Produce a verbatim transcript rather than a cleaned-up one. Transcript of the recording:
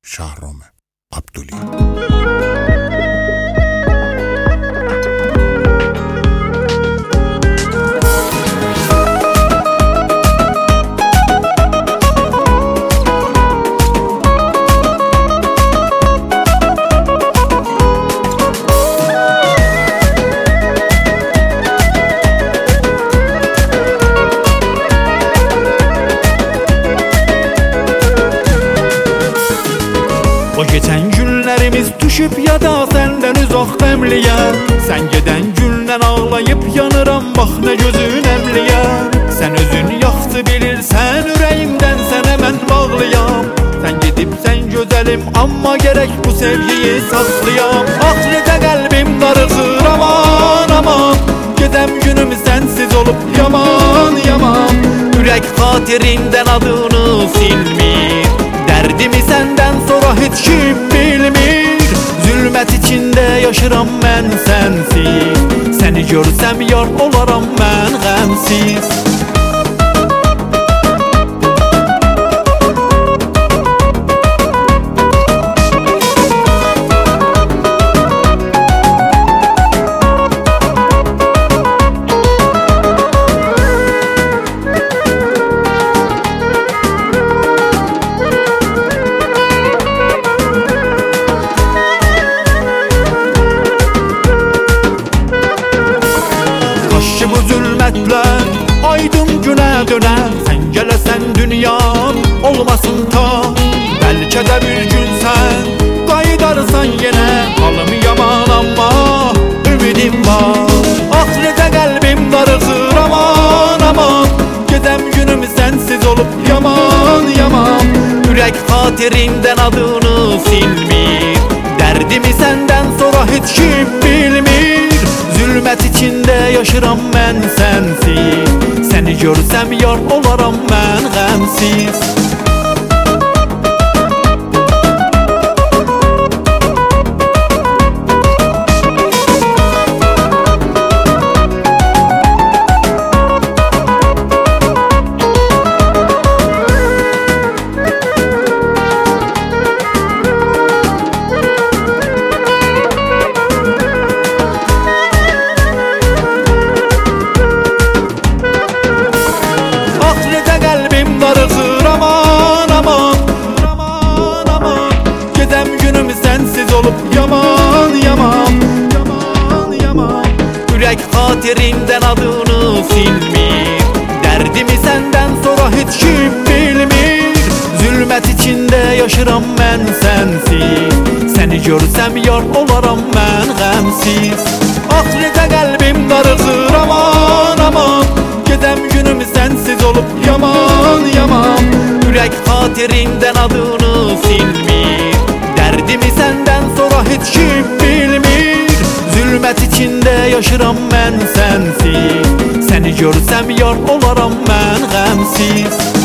Şahrome Abduli. O geçen günlerimiz düşüp ya da senden uzak qəmliyə. Sen geden gündən ağlayıp yanıram, bax ne gözün əmliyə. Sen özün yaxşı bilirsən, ürəyimdən sənə mən bağlıyam. Sen gidip sen gözəlim, amma gerek bu sevgiyi saxlayam. Ah necə qəlbim darıxır, aman aman. Gedəm günüm sensiz olup yaman yaman. Ürək xatirimdən adını silmir, derdimi senden sonra hiç kim bilmir. Zulmet içinde yaşıram ben sensiz. Seni görsem yar olaram ben gamsiz. Bu zulmetler aydın güne döne. Sen gelesen dünyam olmasın ta. Belki de bir gün sen kaydarsan yine. Halım yaman ama ümidim var. Ah necə qəlbim darıxır, aman aman. Gedəm günüm sensiz olup yaman yaman. Ürək xatirimdən adını silmir, derdimi senden sonra hiç kim bilmir. Zulmet içinde yaşıram ben sensiz. Seni görsem yar olaram ben gamsiz. Darıxır aman aman, aman aman. Gedəm günüm sensiz olup yaman yaman, yaman yaman. Ürək xatirimdən adını silmir, derdimi senden sonra hiç kim bilmir. Zulmet içinde yaşıram ben sensiz. Seni görsem yar olaram ben gamsiz. Ah necə qəlbim darıxır, aman aman. Gedəm günüm sensiz olup yaman yaman. Ürək xatirimdən adını silmir, derdimi senden sonra hiç kim bilmir. Zulmet içinde yaşıram ben sensiz. Seni görsem yar olaram ben gamsiz.